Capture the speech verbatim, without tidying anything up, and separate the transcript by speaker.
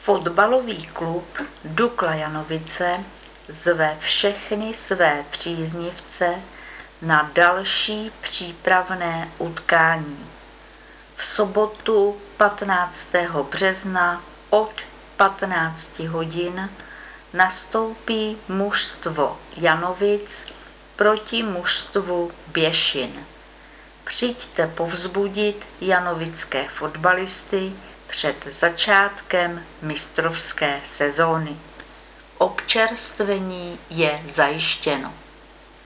Speaker 1: Fotbalový klub Dukla Janovice zve všechny své příznivce na další přípravné utkání. V sobotu patnáctého března od patnácti hodin nastoupí mužstvo Janovic proti mužstvu Běšin. Přijďte povzbudit janovické fotbalisty před začátkem mistrovské sezóny. Občerstvení je zajištěno.